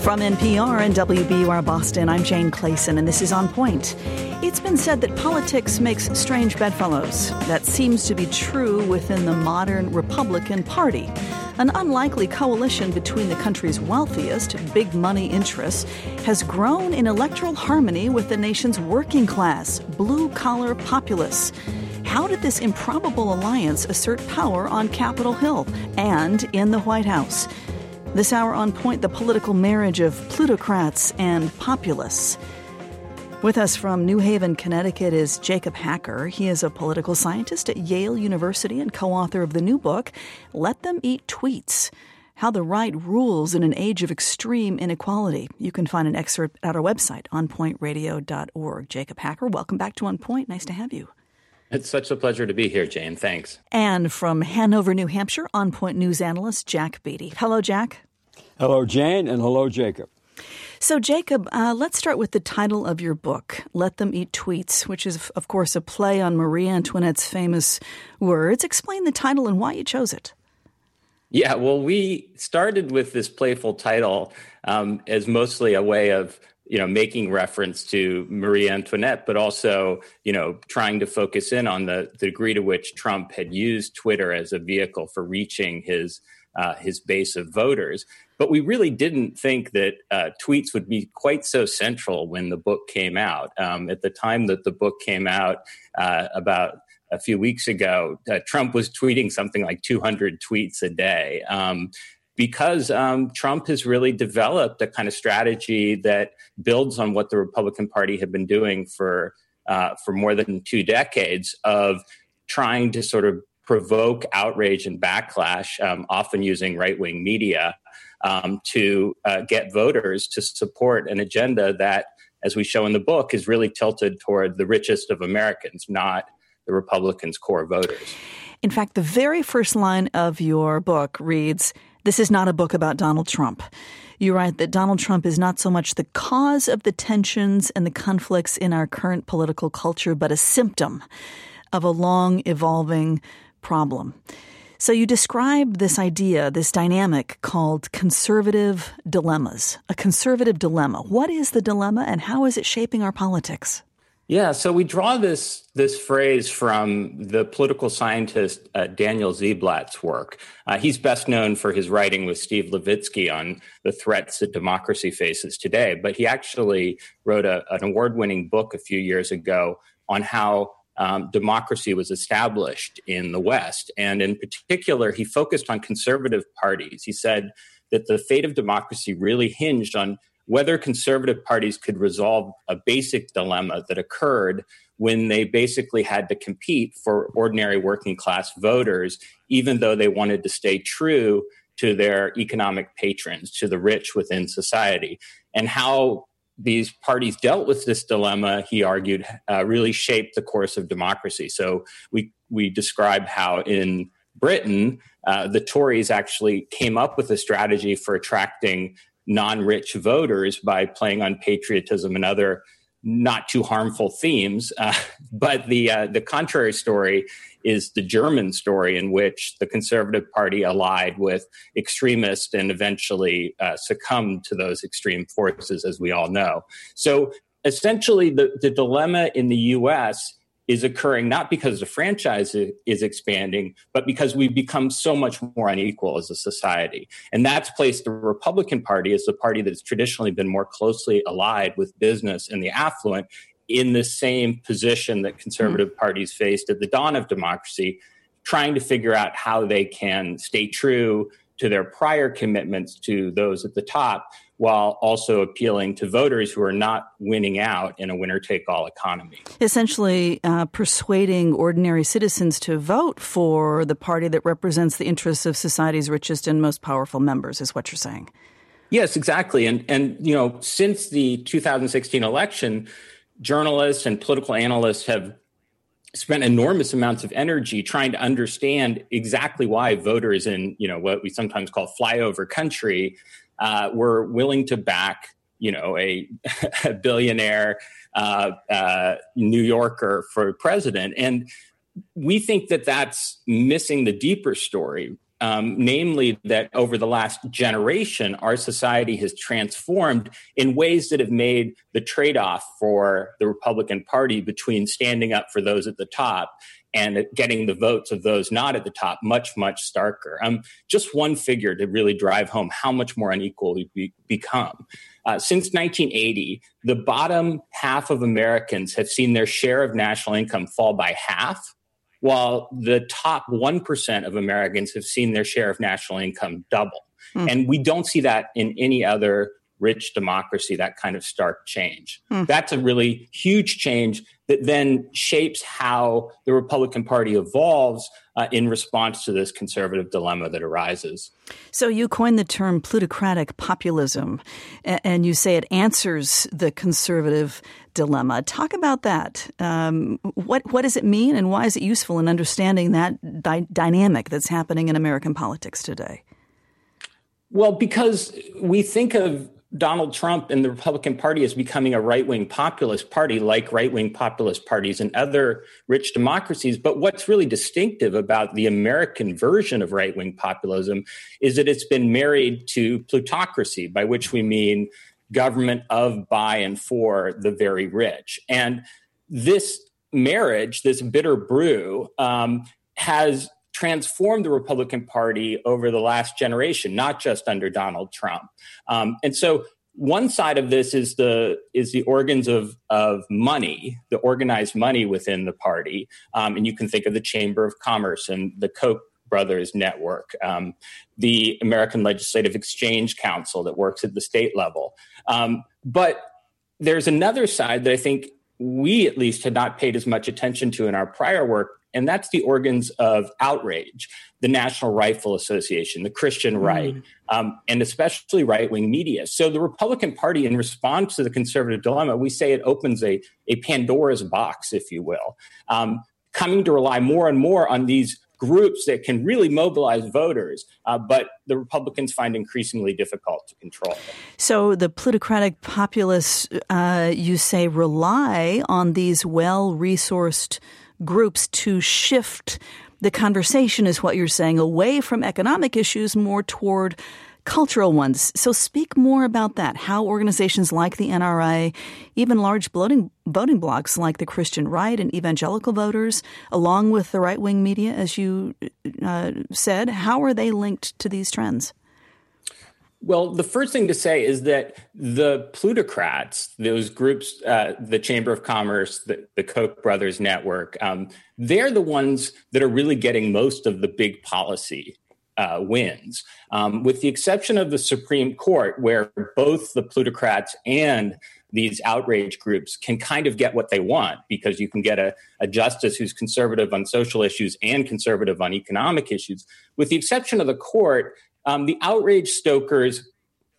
From NPR and WBUR Boston, I'm Jane Clayson, and this is On Point. It's been said that politics makes strange bedfellows. That seems to be true within the modern Republican Party. An unlikely coalition between the country's wealthiest, big money interests has grown in electoral harmony with the nation's working class, blue-collar populists. How did this improbable alliance assert power on Capitol Hill and in the White House? This hour On Point, the political marriage of plutocrats and populists. With us from New Haven, Connecticut is Jacob Hacker. He is a political scientist at Yale University and co-author of the new book, Let Them Eat Tweets: How the Right Rules in an Age of Extreme Inequality. You can find an excerpt at our website, onpointradio.org. Jacob Hacker, welcome back to On Point. Nice to have you. It's such a pleasure to be here, Jane. Thanks. And from Hanover, New Hampshire, On Point news analyst Jack Beatty. Hello, Jack. Hello, Jane, and hello, Jacob. So, Jacob, let's start with the title of your book, Let Them Eat Tweets, which is, of course, a play on Marie Antoinette's famous words. Explain the title and why you chose it. Yeah, well, we started with this playful title as mostly a way of making reference to Marie Antoinette, but also, trying to focus in on the degree to which Trump had used Twitter as a vehicle for reaching his base of voters. But we really didn't think that tweets would be quite so central when the book came out. At the time that the book came out, about a few weeks ago, Trump was tweeting something like 200 tweets a day. Because Trump has really developed a kind of strategy that builds on what the Republican Party had been doing for more than 2 decades of trying to sort of provoke outrage and backlash, often using right-wing media, to get voters to support an agenda that, as we show in the book, is really tilted toward the richest of Americans, not the Republicans' core voters. In fact, the very first line of your book reads, "This is not a book about Donald Trump." You write that Donald Trump is not so much the cause of the tensions and the conflicts in our current political culture, but a symptom of a long evolving problem. So you describe this idea, this dynamic called conservative dilemmas, a conservative dilemma. What is the dilemma and how is it shaping our politics? Yeah, so we draw this phrase from the political scientist Daniel Ziblatt's work. He's best known for his writing with Steve Levitsky on the threats that democracy faces today. But he actually wrote an award-winning book a few years ago on how democracy was established in the West. And in particular, he focused on conservative parties. He said that the fate of democracy really hinged on whether conservative parties could resolve a basic dilemma that occurred when they basically had to compete for ordinary working class voters, even though they wanted to stay true to their economic patrons, to the rich within society. And how these parties dealt with this dilemma, he argued, really shaped the course of democracy. So we describe how in Britain, the Tories actually came up with a strategy for attracting non-rich voters by playing on patriotism and other not too harmful themes. But the contrary story is the German story, in which the Conservative Party allied with extremists and eventually succumbed to those extreme forces, as we all know. So essentially, the dilemma in the U.S. is occurring not because the franchise is expanding, but because we've become so much more unequal as a society. And that's placed the Republican Party as the party that's traditionally been more closely allied with business and the affluent in the same position that conservative parties faced at the dawn of democracy, trying to figure out how they can stay true to their prior commitments to those at the top, while also appealing to voters who are not winning out in a winner-take-all economy. Essentially persuading ordinary citizens to vote for the party that represents the interests of society's richest and most powerful members, is what you're saying. Yes, exactly. And since the 2016 election, journalists and political analysts have spent enormous amounts of energy trying to understand exactly why voters in, what we sometimes call flyover country were willing to back, a billionaire New Yorker for president. And we think that that's missing the deeper story. namely that over the last generation, our society has transformed in ways that have made the trade-off for the Republican Party between standing up for those at the top and getting the votes of those not at the top much, much starker. Just one figure to really drive home how much more unequal we've become. Since 1980, the bottom half of Americans have seen their share of national income fall by half, while the top 1% of Americans have seen their share of national income double. And we don't see that in any other rich democracy, that kind of stark change. That's a really huge change that then shapes how the Republican Party evolves in response to this conservative dilemma that arises. So you coined the term plutocratic populism, and you say it answers the conservative dilemma. Talk about that. What does it mean, and why is it useful in understanding that dynamic that's happening in American politics today? Well, because we think of Donald Trump and the Republican Party as becoming a right-wing populist party like right-wing populist parties in other rich democracies. But what's really distinctive about the American version of right-wing populism is that it's been married to plutocracy, by which we mean government of, by, and for the very rich. And this marriage, this bitter brew, has transformed the Republican Party over the last generation, not just under Donald Trump. And so one side of this is the organs of money, the organized money within the party. And you can think of the Chamber of Commerce and the Koch brothers network, the American Legislative Exchange Council that works at the state level. But there's another side that I think we at least had not paid as much attention to in our prior work, and that's the organs of outrage, the National Rifle Association, the Christian right, and especially right-wing media. So the Republican Party, in response to the conservative dilemma, we say it opens a Pandora's box, if you will, coming to rely more and more on these groups that can really mobilize voters, but the Republicans find increasingly difficult to control. So the plutocratic populists, you say, rely on these well-resourced groups to shift the conversation, is what you're saying, away from economic issues, more toward cultural ones. So speak more about that, how organizations like the NRA, even large voting blocs like the Christian right and evangelical voters, along with the right-wing media, as you said, how are they linked to these trends? Well, the first thing to say is that the plutocrats, those groups, the Chamber of Commerce, the Koch brothers network, they're the ones that are really getting most of the big policy wins, with the exception of the Supreme Court, where both the plutocrats and these outrage groups can kind of get what they want, because you can get a justice who's conservative on social issues and conservative on economic issues. With the exception of the court, the outrage stokers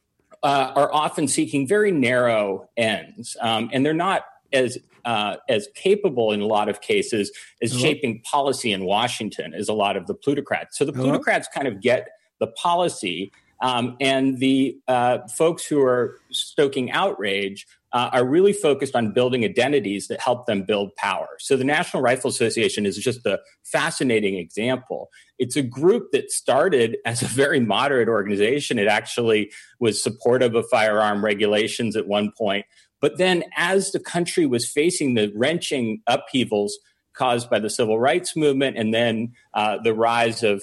are often seeking very narrow ends, and they're not as capable in a lot of cases as shaping policy in Washington as a lot of the plutocrats. So the plutocrats kind of get the policy, and the folks who are stoking outrage are really focused on building identities that help them build power. So the National Rifle Association is just a fascinating example. It's a group that started as a very moderate organization. It actually was supportive of firearm regulations at one point. But then as the country was facing the wrenching upheavals caused by the civil rights movement and then the rise of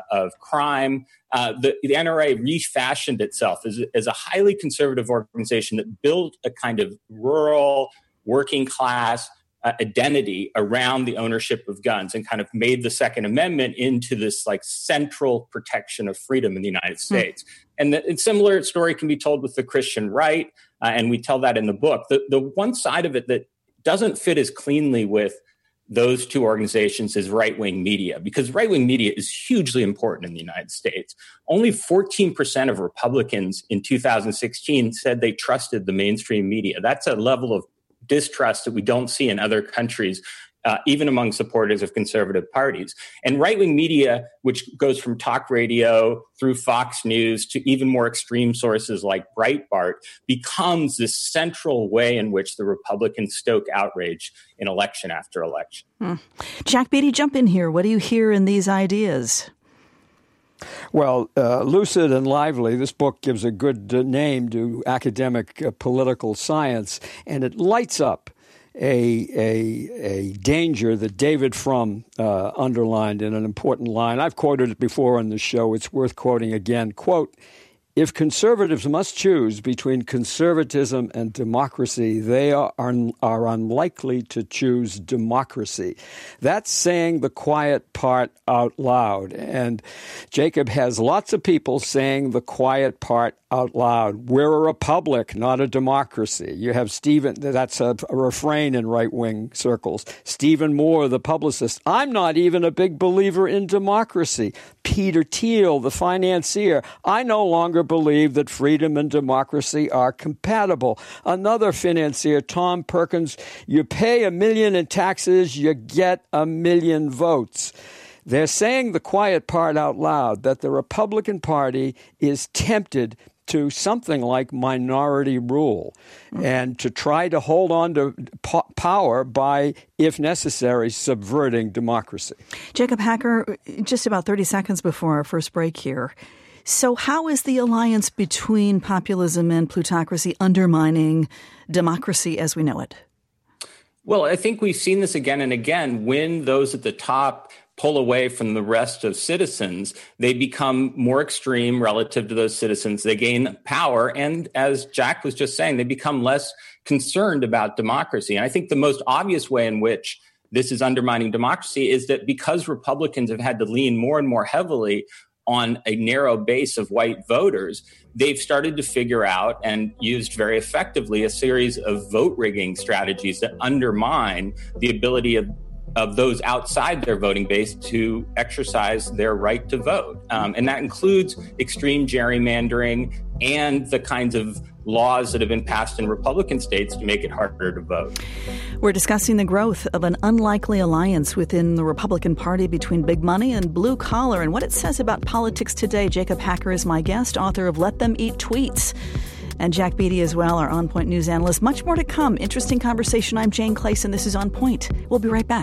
crime, the NRA refashioned itself as a highly conservative organization that built a kind of rural, working class identity around the ownership of guns and kind of made the Second Amendment into this like central protection of freedom in the United States. And a similar story can be told with the Christian right, and we tell that in the book. The one side of it that doesn't fit as cleanly with those two organizations is right-wing media, because right-wing media is hugely important in the United States. Only 14% of Republicans in 2016 said they trusted the mainstream media. That's a level of distrust that we don't see in other countries, even among supporters of conservative parties. And right-wing media, which goes from talk radio through Fox News to even more extreme sources like Breitbart, becomes this central way in which the Republicans stoke outrage in election after election. Jack Beatty, jump in here. What do you hear in these ideas? Well, Lucid and Lively, this book gives a good name to academic political science, and it lights up a danger that David Frum underlined in an important line. I've quoted it before on the show. It's worth quoting again. Quote, "If conservatives must choose between conservatism and democracy, they are unlikely to choose democracy." That's saying the quiet part out loud. And Jacob has lots of people saying the quiet part out loud. We're a republic, not a democracy. You have Stephen, that's a refrain in right-wing circles. Stephen Moore, the publicist, "I'm not even a big believer in democracy." Peter Thiel, the financier, "I no longer believe that freedom and democracy are compatible." Another financier, Tom Perkins, "You pay $1 million in taxes, you get 1 million votes." They're saying the quiet part out loud, that the Republican Party is tempted to something like minority rule and to try to hold on to power by, if necessary, subverting democracy. Jacob Hacker, just about 30 seconds before our first break here. So how is the alliance between populism and plutocracy undermining democracy as we know it? Well, I think we've seen this again and again. When those at the top pull away from the rest of citizens, they become more extreme relative to those citizens. They gain power. And as Jack was just saying, they become less concerned about democracy. And I think the most obvious way in which this is undermining democracy is that because Republicans have had to lean more and more heavily on a narrow base of white voters, they've started to figure out and used very effectively a series of vote rigging strategies that undermine the ability of those outside their voting base to exercise their right to vote. And that includes extreme gerrymandering and the kinds of laws that have been passed in Republican states to make it harder to vote. We're discussing the growth of an unlikely alliance within the Republican Party between big money and blue collar and what it says about politics today. Jacob Hacker is my guest, author of Let Them Eat Tweets. And Jack Beatty as well, our On Point news analyst. Much more to come. Interesting conversation. I'm Jane Clayson. This is On Point. We'll be right back.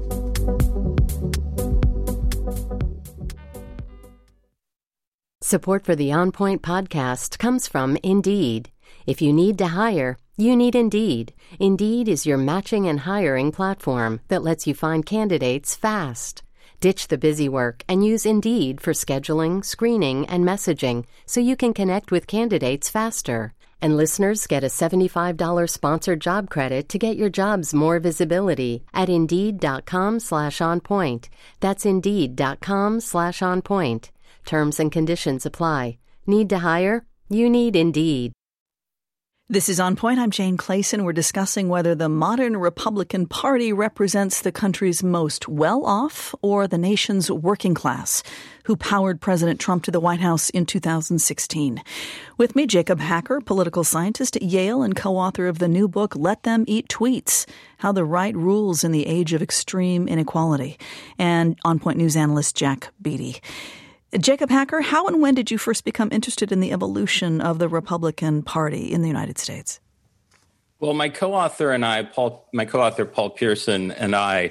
Support for the On Point podcast comes from Indeed. If you need to hire, you need Indeed. Indeed is your matching and hiring platform that lets you find candidates fast. Ditch the busy work and use Indeed for scheduling, screening, and messaging so you can connect with candidates faster. And listeners get a $75 sponsored job credit to get your jobs more visibility at Indeed.com/onpoint. That's Indeed.com/onpoint. Terms and conditions apply. Need to hire? You need Indeed. This is On Point. I'm Jane Clayson. We're discussing whether the modern Republican Party represents the country's most well-off or the nation's working class, who powered President Trump to the White House in 2016. With me, Jacob Hacker, political scientist at Yale and co-author of the new book, Let Them Eat Tweets, How the Right Rules in the Age of Extreme Inequality, and On Point news analyst Jack Beatty. Jacob Hacker, how and when did you first become interested in the evolution of the Republican Party in the United States? Well, my co-author Paul Pierson and I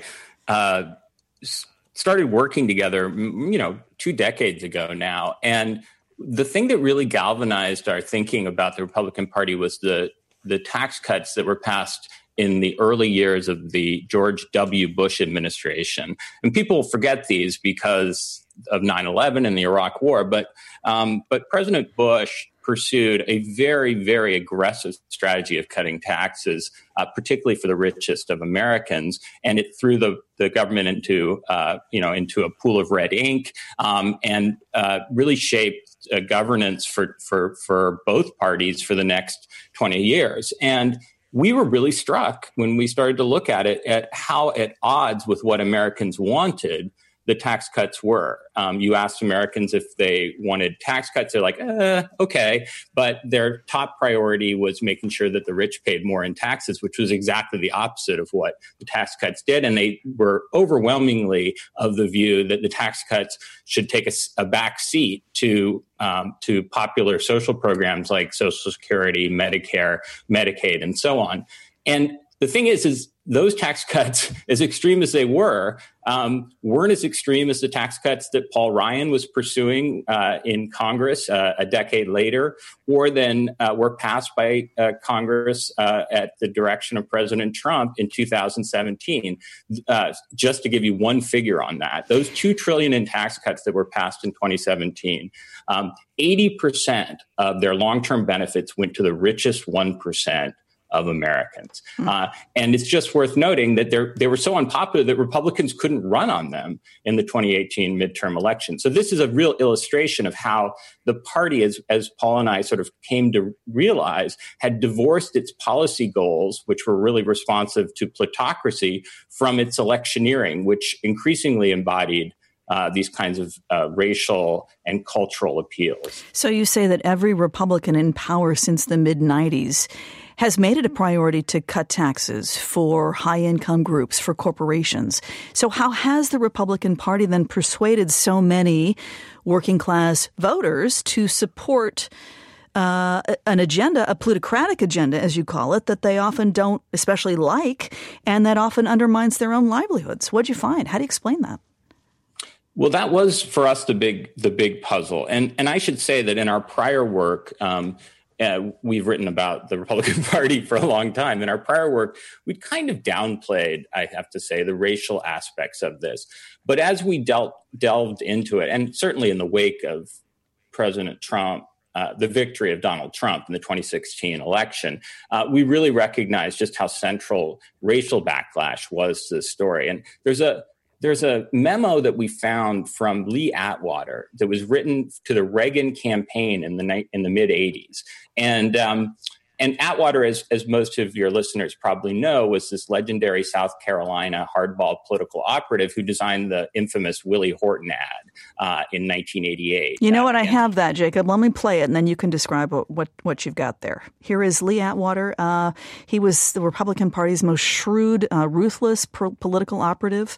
started working together, 2 decades ago now. And the thing that really galvanized our thinking about the Republican Party was the tax cuts that were passed in the early years of the George W. Bush administration. And people forget these because of 9/11 and the Iraq War, but President Bush pursued a very, very aggressive strategy of cutting taxes, particularly for the richest of Americans, and it threw the government into a pool of red ink, and really shaped governance for both parties for the next 20 years. And we were really struck when we started to look at it at how at odds with what Americans wanted the tax cuts were. You asked Americans if they wanted tax cuts. They're like, okay. But their top priority was making sure that the rich paid more in taxes, which was exactly the opposite of what the tax cuts did. And they were overwhelmingly of the view that the tax cuts should take a back seat to popular social programs like Social Security, Medicare, Medicaid, and so on. And the thing is those tax cuts, as extreme as they weren't as extreme as the tax cuts that Paul Ryan was pursuing in Congress a decade later, or then were passed by Congress at the direction of President Trump in 2017. Just to give you one figure on that, those $2 trillion in tax cuts that were passed in 2017, 80% of their long-term benefits went to the richest 1% of Americans. And it's just worth noting that they were so unpopular that Republicans couldn't run on them in the 2018 midterm election. So this is a real illustration of how the party, as Paul and I sort of came to realize, had divorced its policy goals, which were really responsive to plutocracy, from its electioneering, which increasingly embodied these kinds of racial and cultural appeals. So you say that every Republican in power since the mid-'90s has made it a priority to cut taxes for high-income groups, for corporations. So how has the Republican Party then persuaded so many working-class voters to support an agenda, a plutocratic agenda, as you call it, that they often don't especially like, and that often undermines their own livelihoods? What'd you find? How do you explain that? Well, that was for us the big puzzle. And I should say that in our prior work, we've written about the Republican Party for a long time. In our prior work, we kind of downplayed, I have to say, the racial aspects of this. But as we delved into it, and certainly in the wake of President Trump, the victory of Donald Trump in the 2016 election, we really recognized just how central racial backlash was to the story. And there's a memo that we found from Lee Atwater that was written to the Reagan campaign in the mid 80s. And Atwater, as most of your listeners probably know, was this legendary South Carolina hardball political operative who designed the infamous Willie Horton ad in 1988. You know what? I have that, Jacob. Let me play it, and then you can describe what you've got there. Here is Lee Atwater. He was the Republican Party's most shrewd, ruthless political operative.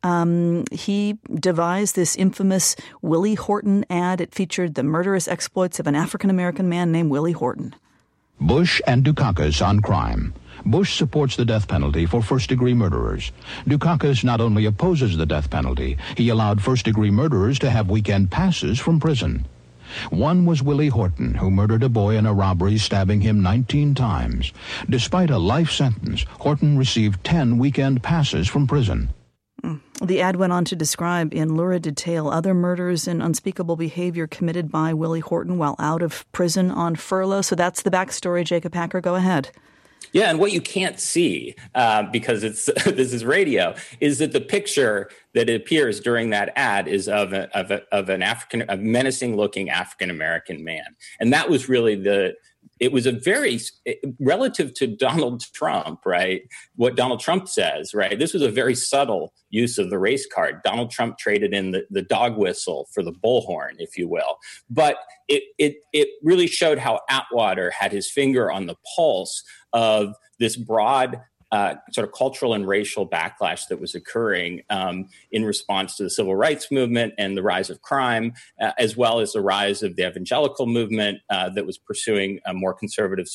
He devised this infamous Willie Horton ad. It featured the murderous exploits of an African-American man named Willie Horton. Bush and Dukakis on crime. Bush supports the death penalty for first-degree murderers. Dukakis not only opposes the death penalty, he allowed first-degree murderers to have weekend passes from prison. One was Willie Horton, who murdered a boy in a robbery, stabbing him 19 times. Despite a life sentence, Horton received 10 weekend passes from prison. The ad went on to describe in lurid detail other murders and unspeakable behavior committed by Willie Horton while out of prison on furlough. So that's the backstory. Jacob Hacker, go ahead. Yeah, and what you can't see, because this is radio, is that the picture that appears during that ad is of a menacing-looking African-American man. And that was really it was a very, relative to Donald Trump, right? What Donald Trump says, right? This was a very subtle use of the race card. Donald Trump traded in the dog whistle for the bullhorn, if you will. But it really showed how Atwater had his finger on the pulse of this broad sort of cultural and racial backlash that was occurring in response to the civil rights movement and the rise of crime, as well as the rise of the evangelical movement that was pursuing a more conservative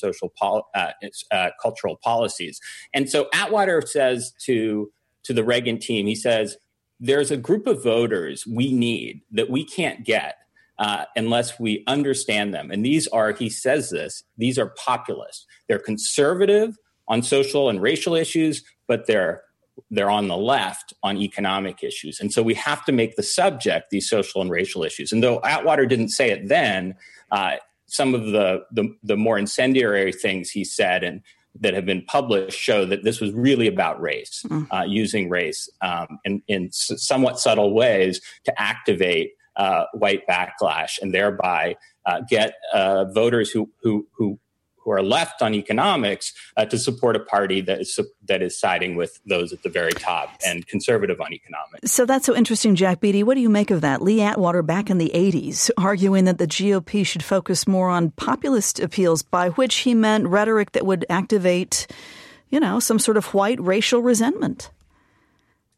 cultural policies. And so Atwater says to the Reagan team, he says, there's a group of voters we need that we can't get unless we understand them. And these are, he says this, these are populists. They're conservative on social and racial issues, but they're on the left on economic issues. And so we have to make the subject these social and racial issues. And though Atwater didn't say it then, some of the more incendiary things he said and that have been published show that this was really about race, using race in somewhat subtle ways to activate white backlash and thereby get voters who are left on economics to support a party that is siding with those at the very top and conservative on economics. So that's so interesting, Jack Beatty. What do you make of that? Lee Atwater back in the 80s arguing that the GOP should focus more on populist appeals, by which he meant rhetoric that would activate, some sort of white racial resentment.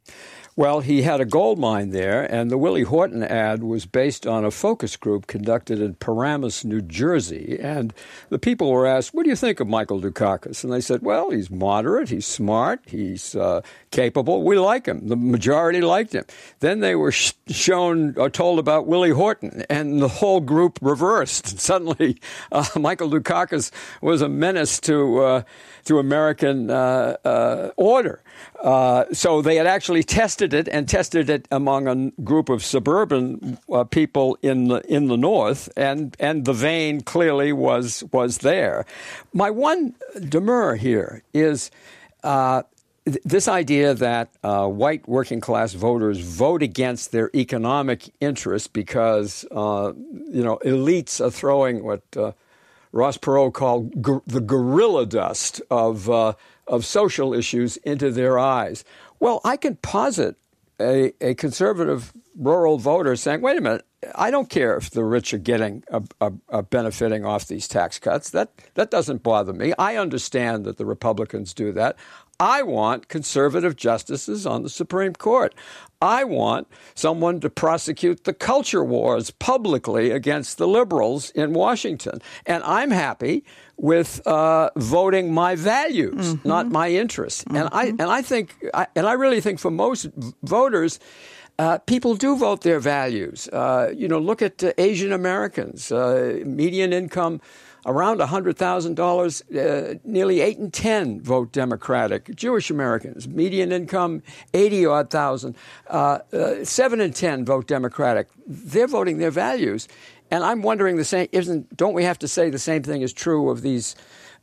Well, he had a gold mine there, and the Willie Horton ad was based on a focus group conducted in Paramus, New Jersey. And the people were asked, what do you think of Michael Dukakis? And they said, well, he's moderate, he's smart, he's capable. We like him. The majority liked him. Then they were shown or told about Willie Horton, and the whole group reversed. Suddenly, Michael Dukakis was a menace to American order. So they had actually tested it among a group of suburban people in the North, and the vein clearly was there. My one demur here is this idea that white working class voters vote against their economic interests because elites are throwing what Ross Perot called the gorilla dust of social issues into their eyes. Well, I can posit a conservative rural voter saying, wait a minute, I don't care if the rich are getting benefiting off these tax cuts. That doesn't bother me. I understand that the Republicans do that. I want conservative justices on the Supreme Court. I want someone to prosecute the culture wars publicly against the liberals in Washington. And I'm happy with voting my values, not my interests. And I really think for most voters, people do vote their values. Look at Asian Americans, median income around $100,000, nearly 8 in 10 vote Democratic. Jewish Americans, median income $80,000 thousand, 7 in 10 vote Democratic. They're voting their values, and I'm wondering the same. Don't we have to say the same thing is true of these,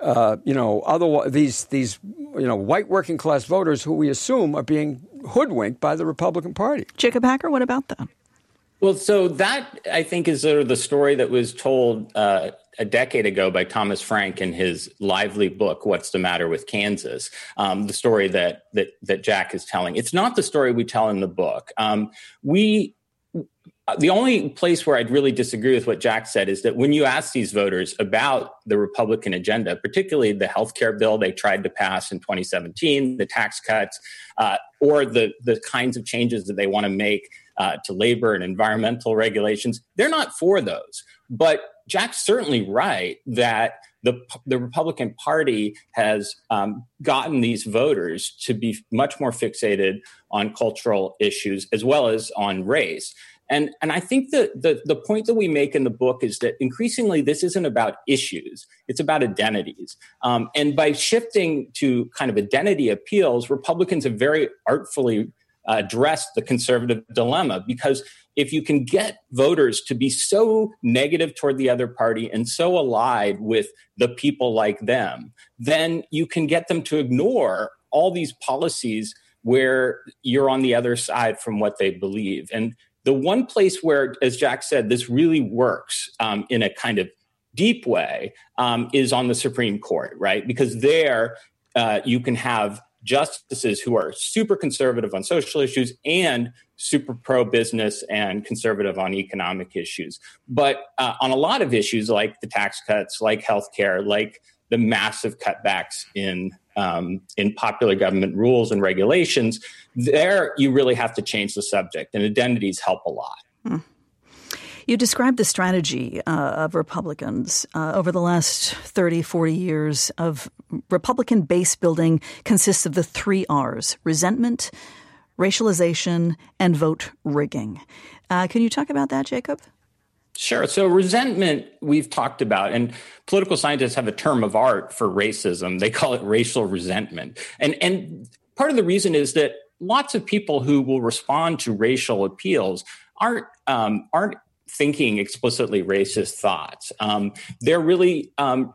these white working class voters who we assume are being hoodwinked by the Republican Party? Jacob Hacker, what about that? Well, so that, I think, is sort of the story that was told a decade ago by Thomas Frank in his lively book, What's the Matter with Kansas? The story that Jack is telling. It's not the story we tell in the book. The only place where I'd really disagree with what Jack said is that when you ask these voters about the Republican agenda, particularly the health care bill they tried to pass in 2017, the tax cuts, or the kinds of changes that they want to make to labor and environmental regulations, they're not for those. But Jack's certainly right that the Republican Party has gotten these voters to be much more fixated on cultural issues as well as on race. And I think that the point that we make in the book is that increasingly this isn't about issues, it's about identities. And by shifting to kind of identity appeals, Republicans have very artfully addressed the conservative dilemma, because if you can get voters to be so negative toward the other party and so allied with the people like them, then you can get them to ignore all these policies where you're on the other side from what they believe. And the one place where, as Jack said, this really works in a kind of deep way is on the Supreme Court, right? Because there you can have justices who are super conservative on social issues and super pro-business and conservative on economic issues. But on a lot of issues like the tax cuts, like healthcare, like the massive cutbacks in popular government rules and regulations, there you really have to change the subject, and identities help a lot. You described the strategy of Republicans over the last 30, 40 years of Republican base building consists of the 3 R's: resentment, racialization, and vote rigging. Can you talk about that, Jacob? Sure. So resentment we've talked about, and political scientists have a term of art for racism. They call it racial resentment. And part of the reason is that lots of people who will respond to racial appeals aren't thinking explicitly racist thoughts. They're really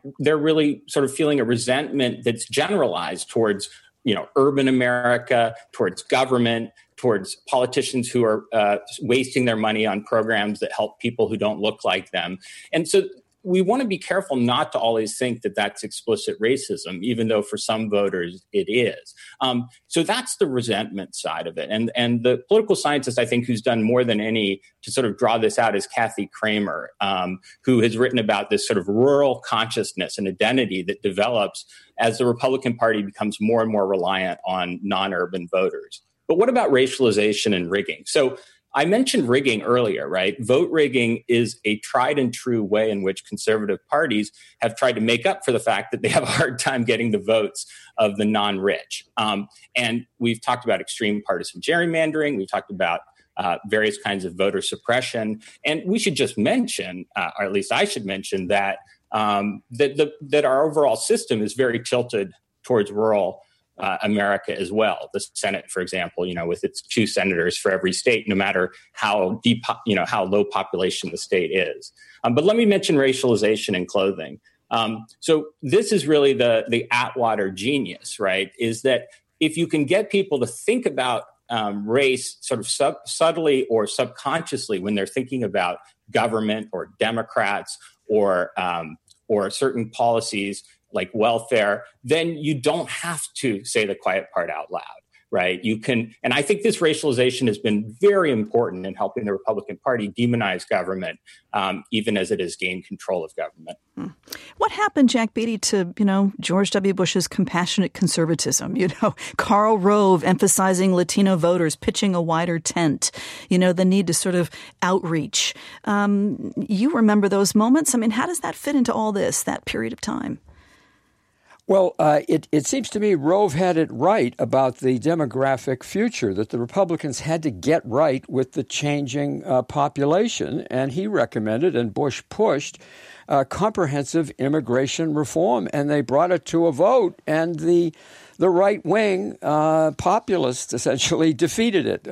sort of feeling a resentment that's generalized towards, urban America, towards government, towards politicians who are wasting their money on programs that help people who don't look like them. And so we want to be careful not to always think that that's explicit racism, even though for some voters it is. So that's the resentment side of it. And the political scientist, I think, who's done more than any to sort of draw this out is Kathy Kramer, who has written about this sort of rural consciousness and identity that develops as the Republican Party becomes more and more reliant on non-urban voters. But what about racialization and rigging? So I mentioned rigging earlier, right? Vote rigging is a tried and true way in which conservative parties have tried to make up for the fact that they have a hard time getting the votes of the non-rich. And we've talked about extreme partisan gerrymandering. We've talked about various kinds of voter suppression. And we should just mention, or at least I should mention, that that our overall system is very tilted towards rural America as well. The Senate, for example, with its 2 senators for every state, no matter how deep, how low population the state is. But let me mention racialization in clothing. So this is really the Atwater genius, right? Is that if you can get people to think about race sort of subtly or subconsciously when they're thinking about government or Democrats or certain policies like welfare, then you don't have to say the quiet part out loud, right? You can, and I think this racialization has been very important in helping the Republican Party demonize government, even as it has gained control of government. What happened, Jack Beatty, to, George W. Bush's compassionate conservatism? Karl Rove emphasizing Latino voters, pitching a wider tent, the need to sort of outreach. You remember those moments? I mean, how does that fit into all this, that period of time? Well, it seems to me Rove had it right about the demographic future, that the Republicans had to get right with the changing population, and he recommended, and Bush pushed, comprehensive immigration reform, and they brought it to a vote, and the right-wing populists essentially defeated it.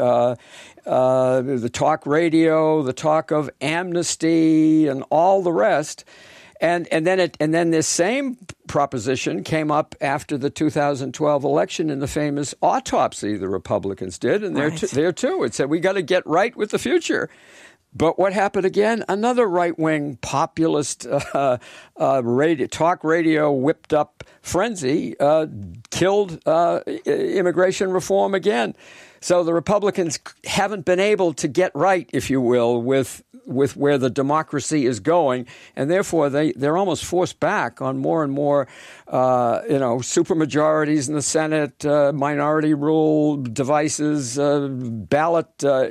The talk radio, the talk of amnesty, and all the rest. And then this same proposition came up after the 2012 election in the famous autopsy the Republicans did, and there too it said we got to get right with the future. But what happened again? Another right-wing populist talk radio whipped up frenzy killed immigration reform again. So the Republicans haven't been able to get right, if you will, with where the democracy is going, and therefore they're almost forced back on more and more, supermajorities in the Senate, minority rule devices, ballot,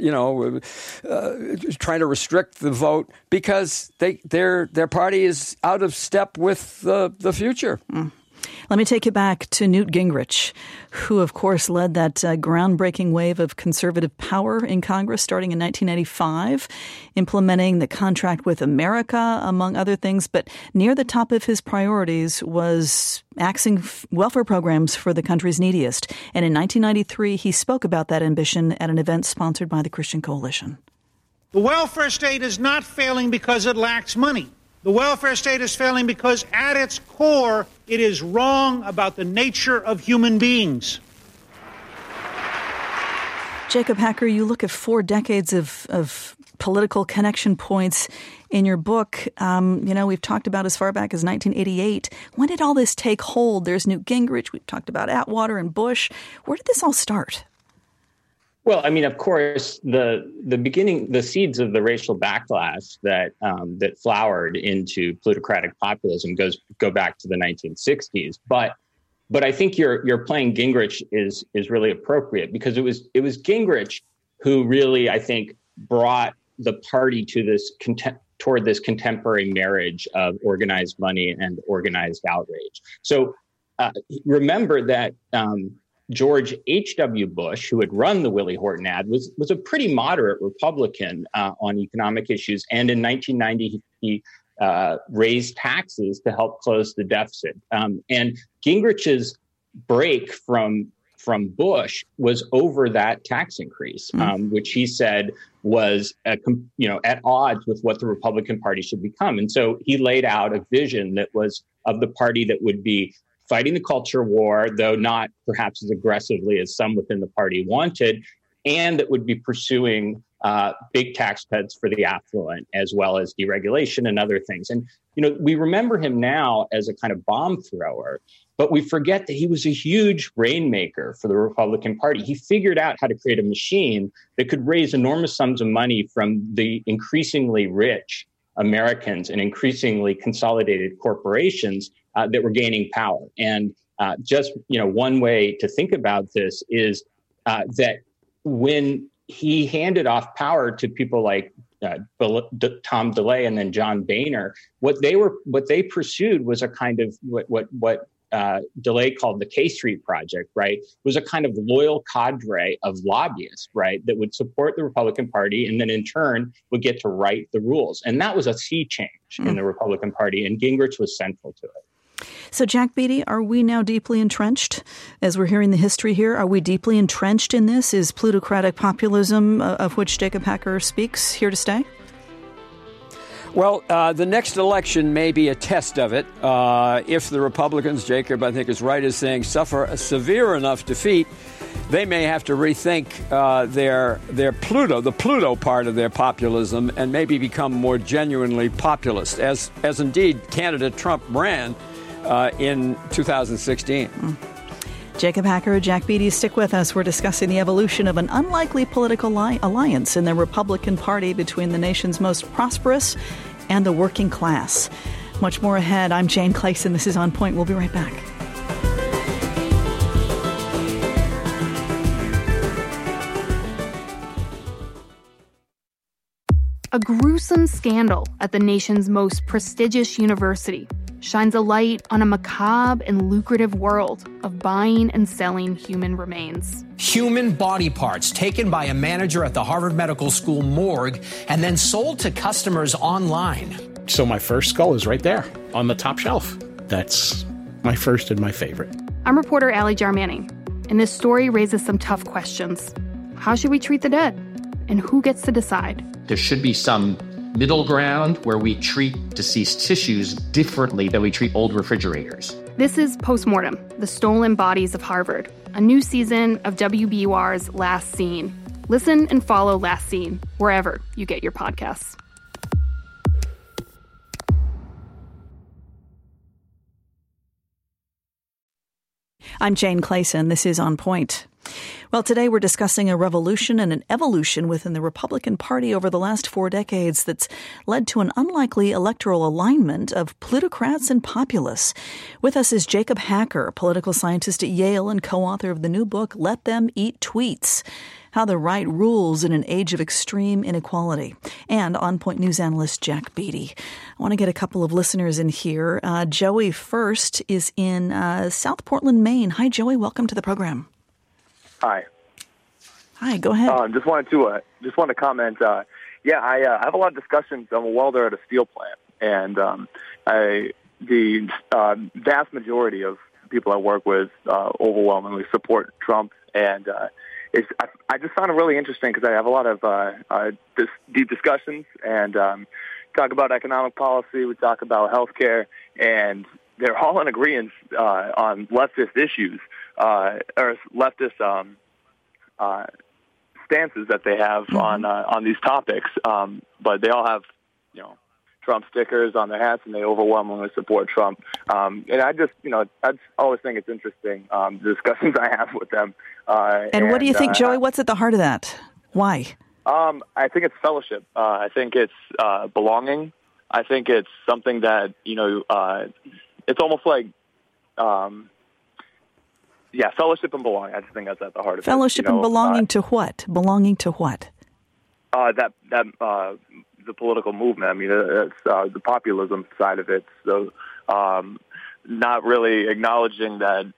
trying to restrict the vote because their party is out of step with the future. Let me take you back to Newt Gingrich, who, of course, led that groundbreaking wave of conservative power in Congress starting in 1985, implementing the Contract with America, among other things. But near the top of his priorities was axing welfare programs for the country's neediest. And in 1993, he spoke about that ambition at an event sponsored by the Christian Coalition. The welfare state is not failing because it lacks money. The welfare state is failing because at its core, it is wrong about the nature of human beings. Jacob Hacker, you look at 4 decades of political connection points in your book. We've talked about as far back as 1988. When did all this take hold? There's Newt Gingrich. We've talked about Atwater and Bush. Where did this all start? Well, I mean, of course, the beginning, the seeds of the racial backlash that flowered into plutocratic populism go back to the 1960s. But I think your playing Gingrich is really appropriate because it was Gingrich who really, I think, brought the party to this toward this contemporary marriage of organized money and organized outrage. So remember that. George H.W. Bush, who had run the Willie Horton ad, was a pretty moderate Republican on economic issues. And in 1990, he raised taxes to help close the deficit. And Gingrich's break from Bush was over that tax increase, which he said was at odds with what the Republican Party should become. And so he laid out a vision that was of the party that would be fighting the culture war, though not perhaps as aggressively as some within the party wanted, and that would be pursuing big tax cuts for the affluent, as well as deregulation and other things. And, we remember him now as a kind of bomb thrower, but we forget that he was a huge rainmaker for the Republican Party. He figured out how to create a machine that could raise enormous sums of money from the increasingly rich Americans and increasingly consolidated corporations that were gaining power. And one way to think about this is that when he handed off power to people like Tom DeLay and then John Boehner, what they pursued was a kind of what DeLay called the K Street Project, right? It was a kind of loyal cadre of lobbyists, right, that would support the Republican Party and then in turn would get to write the rules. And that was a sea change in the Republican Party, and Gingrich was central to it. So, Jack Beatty, are we now deeply entrenched? As we're hearing the history here, are we deeply entrenched in this? Is plutocratic populism, of which Jacob Hacker speaks, here to stay? Well, the next election may be a test of it. If the Republicans, Jacob, I think is right, is saying, suffer a severe enough defeat, they may have to rethink their the Pluto part of their populism, and maybe become more genuinely populist, as indeed candidate Trump ran in 2016. Jacob Hacker, Jack Beatty, stick with us. We're discussing the evolution of an unlikely political alliance in the Republican Party between the nation's most prosperous and the working class. Much more ahead. I'm Jane Clayson. This is On Point. We'll be right back. A gruesome scandal at the nation's most prestigious university shines a light on a macabre and lucrative world of buying and selling human remains. Human body parts taken by a manager at the Harvard Medical School morgue and then sold to customers online. So my first skull is right there on the top shelf. That's my first and my favorite. I'm reporter Allie Jarmanning, and this story raises some tough questions. How should we treat the dead? And who gets to decide? There should be some middle ground where we treat deceased tissues differently than we treat old refrigerators. This is Postmortem, The Stolen Bodies of Harvard, a new season of WBUR's Last Scene. Listen and follow Last Scene wherever you get your podcasts. I'm Jane Clayson. This is On Point. Well, today we're discussing a revolution and an evolution within the Republican Party over the last 4 decades that's led to an unlikely electoral alignment of plutocrats and populists. With us is Jacob Hacker, political scientist at Yale and co-author of the new book, Let Them Eat Tweets: How the Right Rules in an Age of Extreme Inequality, and On Point news analyst Jack Beatty. I want to get a couple of listeners in here. Joey first is in South Portland, Maine. Hi, Joey. Welcome to the program. Hi. Hi, go ahead. Just wanted to comment. I have a lot of discussions. I'm a welder at a steel plant, and the vast majority of people I work with overwhelmingly support Trump. And I just found it really interesting because I have a lot of deep discussions and talk about economic policy. We talk about healthcare, and they're all in agreement on leftist issues. Or leftist stances that they have on these topics, but they all have, Trump stickers on their hats, and they overwhelmingly support Trump. And I just always think it's interesting the discussions I have with them. And what do you think, Joey? What's at the heart of that? Why? I think it's fellowship. I think it's belonging. I think it's something that it's almost like. Fellowship and belonging. I just think that's at the heart of fellowship it. And belonging to what? Belonging to what? The political movement. I mean, it's the populism side of it. So, not really acknowledging that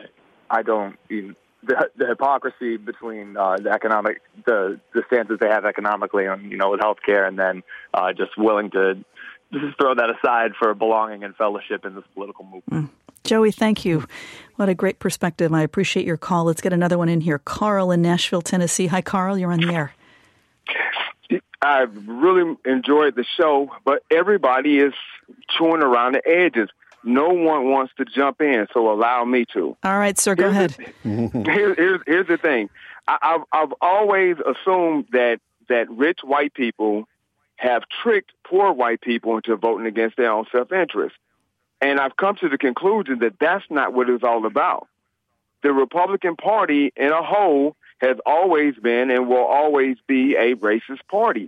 the hypocrisy between the stances they have economically and with healthcare, and then just willing to just throw that aside for belonging and fellowship in this political movement. Joey, thank you. What a great perspective. I appreciate your call. Let's get another one in here. Carl in Nashville, Tennessee. Hi, Carl. You're on the air. I really enjoyed the show, but everybody is chewing around the edges. No one wants to jump in, so allow me to. All right, sir. Go ahead. Here's the thing. I've always assumed that rich white people have tricked poor white people into voting against their own self-interest. And I've come to the conclusion that that's not what it's all about. The Republican Party in a whole has always been and will always be a racist party.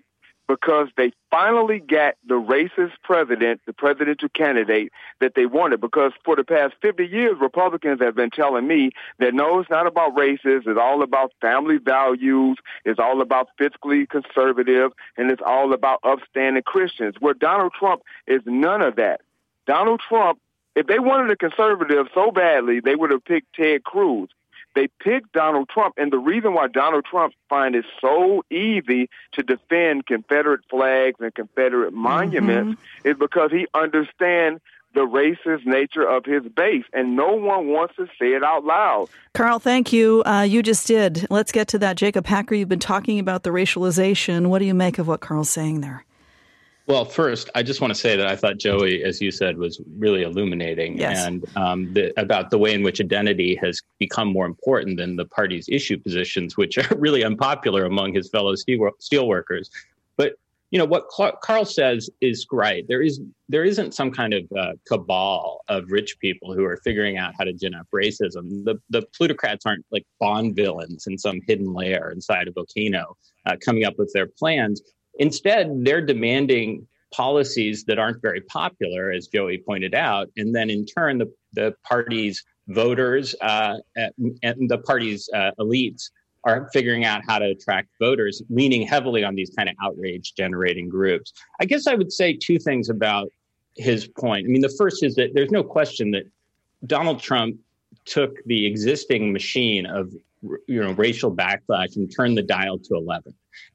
because they finally got the racist president, the presidential candidate that they wanted. Because for the past 50 years, Republicans have been telling me that no, it's not about races. It's all about family values. It's all about fiscally conservative. And it's all about upstanding Christians, where Donald Trump is none of that. Donald Trump, if they wanted a conservative so badly, they would have picked Ted Cruz. They picked Donald Trump, and the reason why Donald Trump finds it so easy to defend Confederate flags and Confederate monuments is because he understands the racist nature of his base, and no one wants to say it out loud. Carl, thank you. You just did. Let's get to that. Jacob Hacker, you've been talking about the racialization. What do you make of what Carl's saying there? Well, first, I just want to say that I thought Joey, as you said, was really illuminating, and about the way in which identity has become more important than the party's issue positions, which are really unpopular among his fellow steelworkers. But what Carl says is right. There isn't some kind of cabal of rich people who are figuring out how to gin up racism. The plutocrats aren't like Bond villains in some hidden lair inside a volcano coming up with their plans. Instead, they're demanding policies that aren't very popular, as Joey pointed out, and then in turn, the party's voters and the party's elites are figuring out how to attract voters, leaning heavily on these kind of outrage-generating groups. I guess I would say two things about his point. I mean, the first is that there's no question that Donald Trump took the existing machine of racial backlash and turned the dial to 11.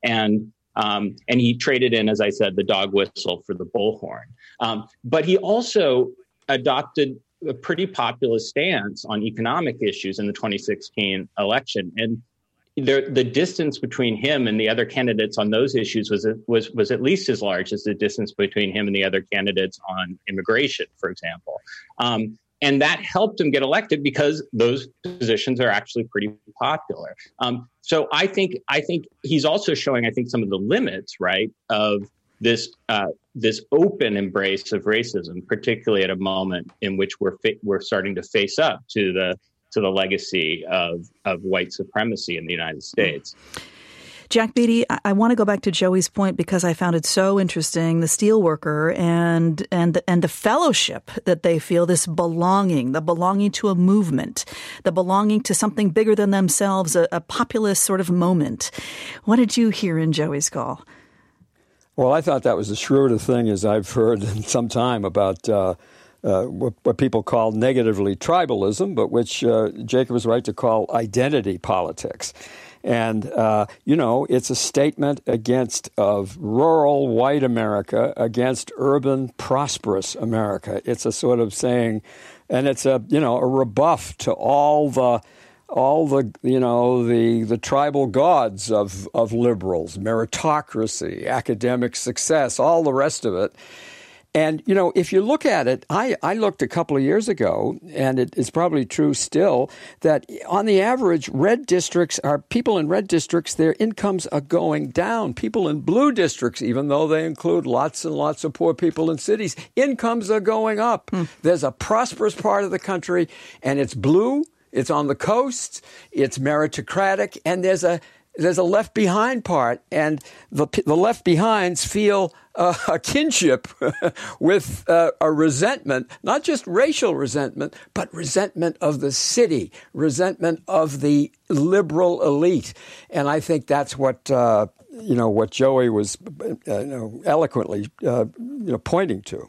And he traded in, as I said, the dog whistle for the bullhorn. But he also adopted a pretty populist stance on economic issues in the 2016 election. And the distance between him and the other candidates on those issues was at least as large as the distance between him and the other candidates on immigration, for example. And that helped him get elected because those positions are actually pretty popular. So I think he's also showing, some of the limits, right, of this open embrace of racism, particularly at a moment in which we're starting to face up to the legacy of white supremacy in the United States. Jack Beatty, I want to go back to Joey's point because I found it so interesting, the steelworker and the fellowship that they feel, this belonging, the belonging to a movement, the belonging to something bigger than themselves, a populist sort of moment. What did you hear in Joey's call? Well, I thought that was the shrewder thing, as I've heard in some time, about what people call negatively tribalism, but which Jacob was right to call identity politics. And, it's a statement of rural white America against urban prosperous America. It's a sort of saying, and it's a rebuff to all the tribal gods of liberals, meritocracy, academic success, all the rest of it. And, if you look at it, I looked a couple of years ago, and it's probably true still, that on the average, people in red districts, their incomes are going down. People in blue districts, even though they include lots and lots of poor people in cities, incomes are going up. There's a prosperous part of the country, and it's blue, it's on the coast, it's meritocratic, and there's a left behind part, and the left behinds feel a kinship with a resentment, not just racial resentment, but resentment of the city, resentment of the liberal elite. And I think that's what Joey was eloquently pointing to.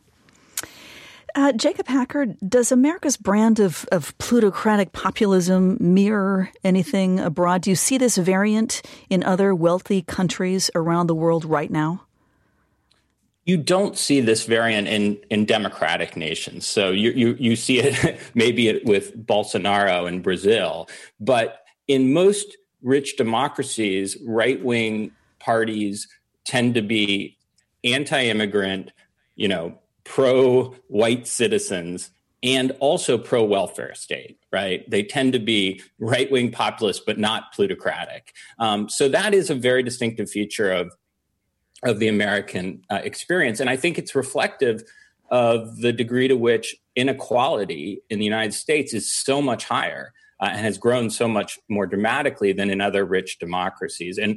Jacob Hacker, does America's brand of plutocratic populism mirror anything abroad? Do you see this variant in other wealthy countries around the world right now? You don't see this variant in democratic nations. So you see it maybe with Bolsonaro in Brazil. But in most rich democracies, right-wing parties tend to be anti-immigrant, pro-white citizens, and also pro-welfare state, right? They tend to be right-wing populist, but not plutocratic. So that is a very distinctive feature of the American experience. And I think it's reflective of the degree to which inequality in the United States is so much higher and has grown so much more dramatically than in other rich democracies. And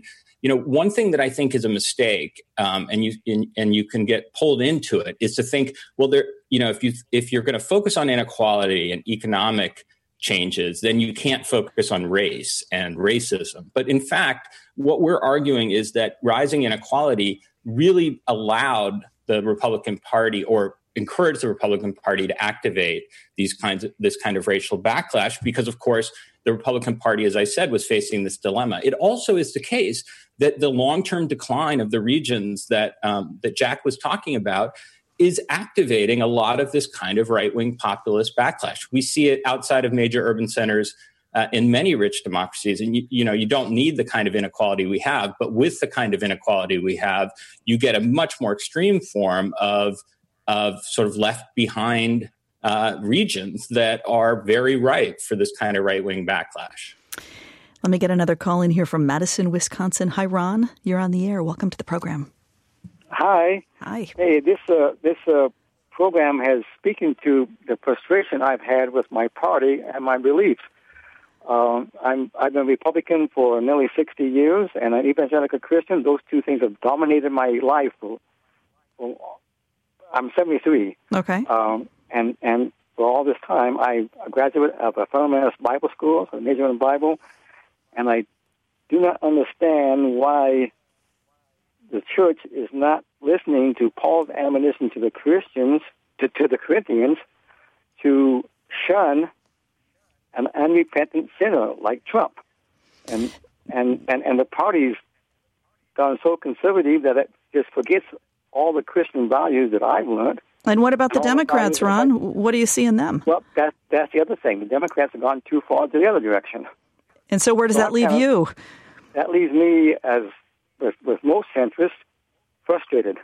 one thing that I think is a mistake, and you can get pulled into it, is to think, well, if you're going to focus on inequality and economic changes, then you can't focus on race and racism. But in fact, what we're arguing is that rising inequality really allowed the Republican Party, or encouraged the Republican Party, to activate this kind of racial backlash, because, of course, the Republican Party, as I said, was facing this dilemma. It also is the case that the long-term decline of the regions that Jack was talking about is activating a lot of this kind of right-wing populist backlash. We see it outside of major urban centers in many rich democracies. And, you don't need the kind of inequality we have, but with the kind of inequality we have, you get a much more extreme form of sort of left behind regions that are very ripe for this kind of right-wing backlash. Let me get another call in here from Madison, Wisconsin. Hi, Ron. You're on the air. Welcome to the program. Hi. Hi. Hey, this program has speaking to the frustration I've had with my party and my beliefs. I've been a Republican for nearly 60 years, and an evangelical Christian. Those two things have dominated my life. I'm 73. Okay. And for all this time, I graduated of a fundamentalist Bible school, so major in the Bible, and I do not understand why the church is not listening to Paul's admonition to the Christians, to the Corinthians, to shun an unrepentant sinner like Trump, and the party's gone so conservative that it just forgets all the Christian values that I've learned. And what about the Democrats, Ron? What do you see in them? Well, that's the other thing. The Democrats have gone too far to the other direction. And so where does that leave you? That leaves me, as with most centrists, frustrated.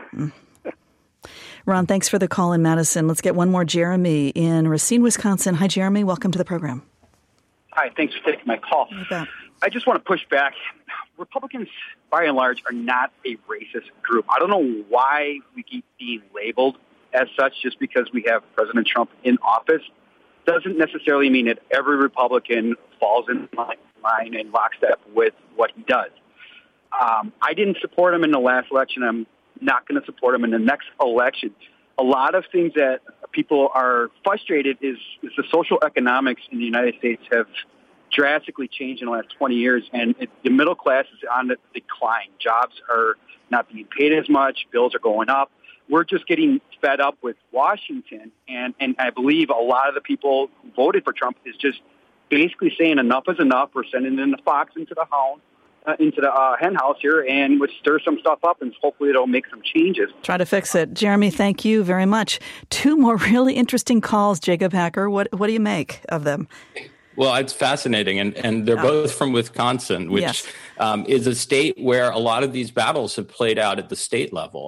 Ron, thanks for the call in Madison. Let's get one more. Jeremy in Racine, Wisconsin. Hi, Jeremy. Welcome to the program. Hi, thanks for taking my call. I just want to push back. Republicans, by and large, are not a racist group. I don't know why we keep being labeled as such just because we have President Trump in office. Doesn't necessarily mean that every Republican falls in line and lockstep with what he does. I didn't support him in the last election. I'm not going to support him in the next election. A lot of things that people are frustrated is the social economics in the United States have drastically changed in the last 20 years, and the middle class is on the decline. Jobs are not being paid as much. Bills are going up. We're just getting fed up with Washington, and I believe a lot of the people who voted for Trump is just basically saying enough is enough. We're sending in the fox into the hound. Into the hen house here, and would stir some stuff up, and hopefully it'll make some changes. Try to fix it. Jeremy, thank you very much. Two more really interesting calls, Jacob Hacker. What do you make of them? Well, it's fascinating, and they're both from Wisconsin, which is a state where a lot of these battles have played out at the state level.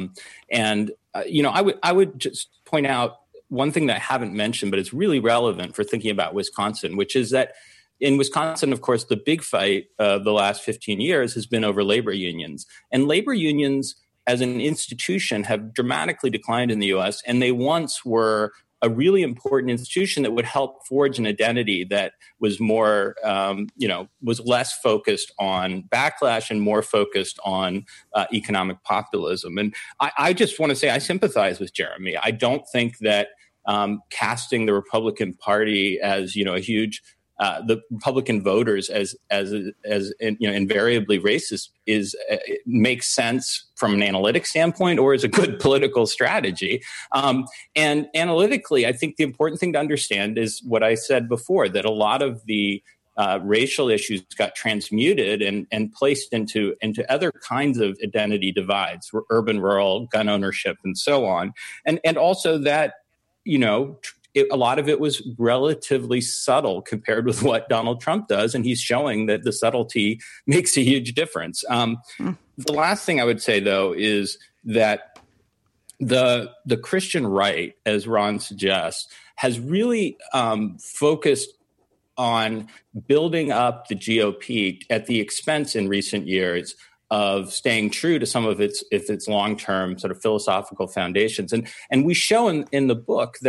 I would just point out one thing that I haven't mentioned, but it's really relevant for thinking about Wisconsin, which is that in Wisconsin, of course, the big fight of the last 15 years has been over labor unions. And labor unions as an institution have dramatically declined in the U.S., and they once were a really important institution that would help forge an identity that was more, was less focused on backlash and more focused on economic populism. And I just want to say I sympathize with Jeremy. I don't think that casting the Republican Party as, a huge the Republican voters as invariably racist makes sense from an analytic standpoint or as a good political strategy. And analytically, I think the important thing to understand is what I said before, that a lot of the racial issues got transmuted and placed into other kinds of identity divides, urban, rural, gun ownership, and so on. And also that, a lot of it was relatively subtle compared with what Donald Trump does, and he's showing that the subtlety makes a huge difference. The last thing I would say, though, is that the Christian right, as Ron suggests, has really focused on building up the GOP at the expense in recent years of staying true to some of its long-term sort of philosophical foundations. And we show in the book that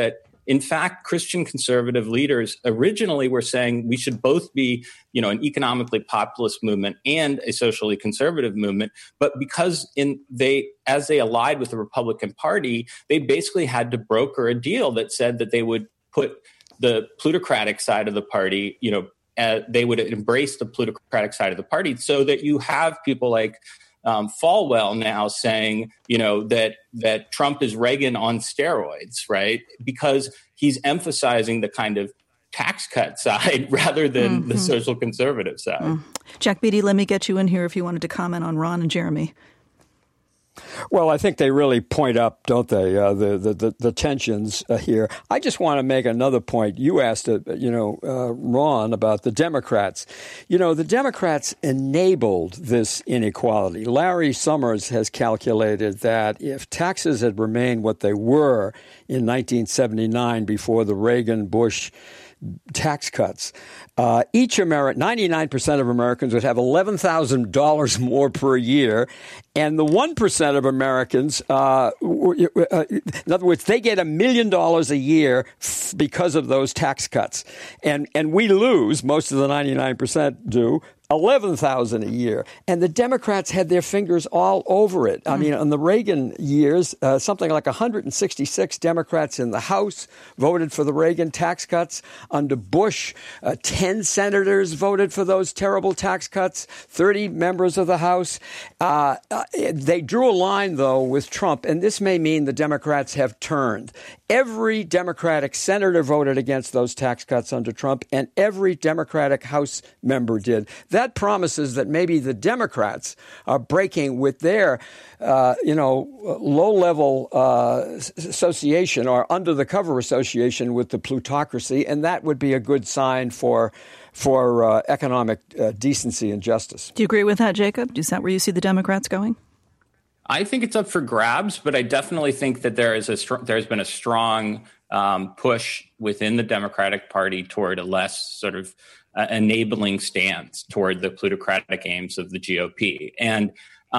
in fact, Christian conservative leaders originally were saying we should both be, an economically populist movement and a socially conservative movement. But because as they allied with the Republican Party, they basically had to broker a deal that said that they would put the plutocratic side of the party, they would embrace the plutocratic side of the party, so that you have people like Falwell now saying, that Trump is Reagan on steroids, right? Because he's emphasizing the kind of tax cut side rather than the social conservative side. Jack Beatty, let me get you in here if you wanted to comment on Ron and Jeremy. Well, I think they really point up, don't they, the tensions here. I just want to make another point. You asked, Ron, about the Democrats. The Democrats enabled this inequality. Larry Summers has calculated that if taxes had remained what they were in 1979 before the Reagan-Bush tax cuts, 99% of Americans would have $11,000 more per year, and the 1% of Americans, in other words, they get $1 million a year because of those tax cuts, and we lose. Most of the 99% do. $11,000 a year. And the Democrats had their fingers all over it. I mean, in the Reagan years, something like 166 Democrats in the House voted for the Reagan tax cuts. Under Bush, 10 senators voted for those terrible tax cuts, 30 members of the House. They drew a line, though, with Trump, and this may mean the Democrats have turned. Every Democratic senator voted against those tax cuts under Trump, and every Democratic House member did. That promises that maybe the Democrats are breaking with their, low-level association or under-the-cover association with the plutocracy, and that would be a good sign for economic decency and justice. Do you agree with that, Jacob? Is that where you see the Democrats going? I think it's up for grabs, but I definitely think that there's been a strong push within the Democratic Party toward a less sort of enabling stance toward the plutocratic aims of the GOP. And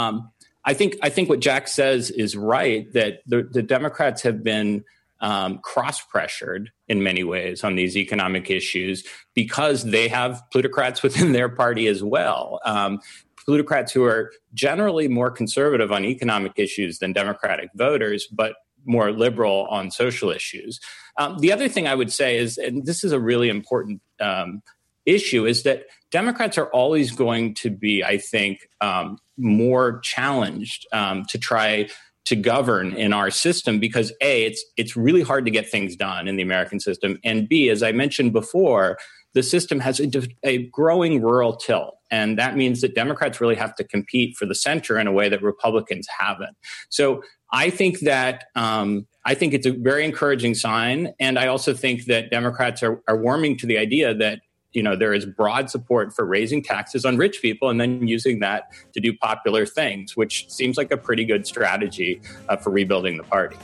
I think what Jack says is right, that the Democrats have been cross-pressured in many ways on these economic issues because they have plutocrats within their party as well. Plutocrats who are generally more conservative on economic issues than Democratic voters, but more liberal on social issues. The other thing I would say is, and this is a really important issue, is that Democrats are always going to be, I think, more challenged to try to govern in our system because A, it's really hard to get things done in the American system, and B, as I mentioned before, the system has a growing rural tilt. And that means that Democrats really have to compete for the center in a way that Republicans haven't. So I think that it's a very encouraging sign. And I also think that Democrats are warming to the idea that, there is broad support for raising taxes on rich people and then using that to do popular things, which seems like a pretty good strategy for rebuilding the party.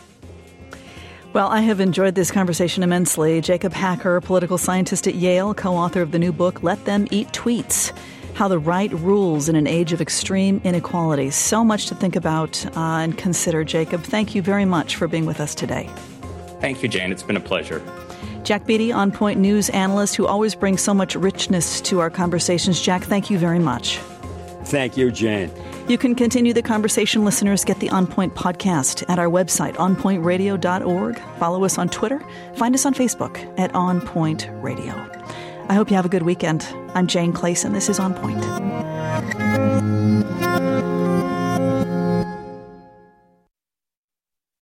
Well, I have enjoyed this conversation immensely. Jacob Hacker, political scientist at Yale, co-author of the new book, Let Them Eat Tweets, How the Right Rules in an Age of Extreme Inequality. So much to think about and consider, Jacob. Thank you very much for being with us today. Thank you, Jane. It's been a pleasure. Jack Beatty, On Point News analyst, who always brings so much richness to our conversations. Jack, thank you very much. Thank you, Jane. You can continue the conversation, listeners. Get the On Point podcast at our website, onpointradio.org. Follow us on Twitter. Find us on Facebook at On Point Radio. I hope you have a good weekend. I'm Jane Clayson. This is On Point.